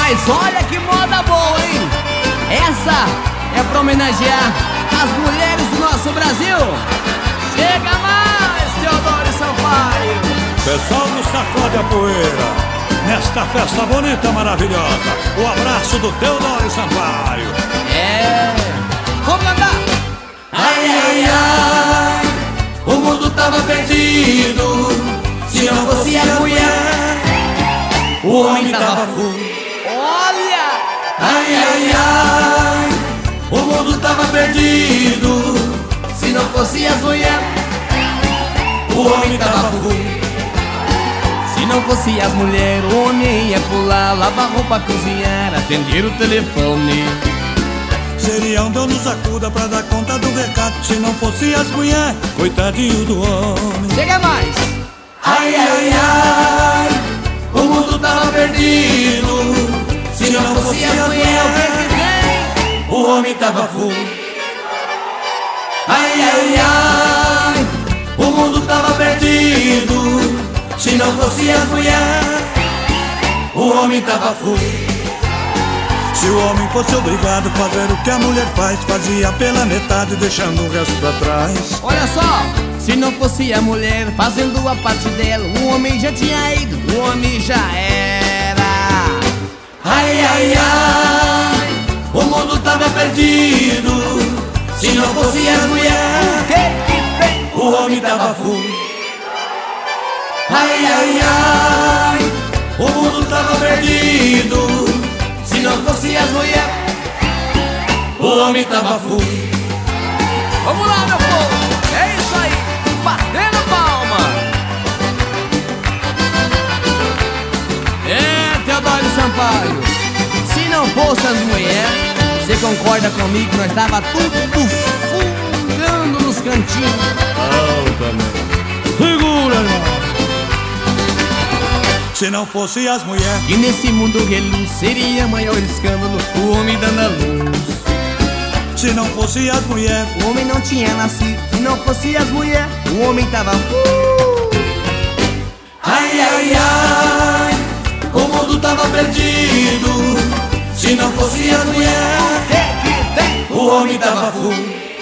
Mas olha que moda boa, hein? Essa é pra homenagear as mulheres do nosso Brasil. Chega mais, Teodoro Sampaio. Pessoal do Sacode a Poeira, nesta festa bonita, maravilhosa, o abraço do Teodoro Sampaio. Vamos cantar! Ai, ai, ai, o mundo tava perdido. Se não fosse a mulher, o homem tava full. Olha! Ai, ai, ai, o mundo tava perdido. Se não fosse as mulheres, o homem tava full. Se não fosse as mulheres, o homem ia pular, lavar roupa, cozinhar, atender o telefone. Seriam donos da cuda pra dar conta do recado. Se não fosse as mulheres, coitadinho do homem. Chega mais! Ai, ai, ai, o mundo tava perdido. Se não fosse as mulheres, o homem tava full. Ai, ai, ai, o mundo tava perdido. Se não fosse as mulheres, o homem tava full. Se o homem fosse obrigado a fazer o que a mulher faz, fazia pela metade, deixando o resto pra trás. Olha só! Se não fosse a mulher fazendo a parte dela, o homem já tinha ido, o homem já era. Ai, ai, ai, o mundo tava perdido. Se não fosse as mulheres, Que tem? o homem tava full. Ai, ai, ai, o mundo tava perdido. Se não fosse as mulheres, o homem tava full. Vamos lá, meu povo! É isso aí! Batendo palma! Teodoro Sampaio, se não fosse as mulheres, você concorda comigo que nós tava tudo fungando nos cantinhos? Segura, irmão! Se não fosse as mulheres, E nesse mundo reluz seria maior escândalo o homem dando a luz. se não fosse as mulheres, O homem não tinha nascido. Se não fosse as mulheres, o homem tava Ai, ai, ai, o mundo tava perdido. Se não fosse as mulheres, o homem tava full.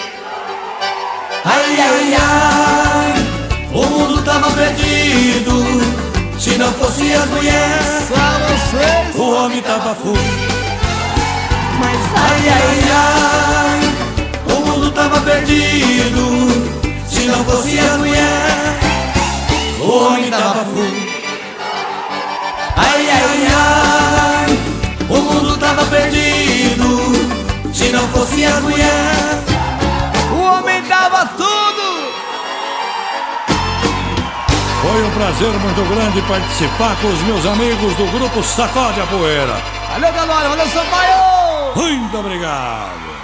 Ai, ai, ai, o mundo tava perdido. Se não fosse as mulheres, só vocês. o homem tava full. Mas Ai, ai, ai, o mundo tava perdido. Se não fosse as mulheres, o homem tava full. Ai, ai, ai, o mundo tava perdido. Se não fosse as mulheres, o homem dava tudo. foi um prazer muito grande participar com os meus amigos do grupo Sacode a Poeira. Valeu, galera. Valeu, Sampaio. Muito obrigado!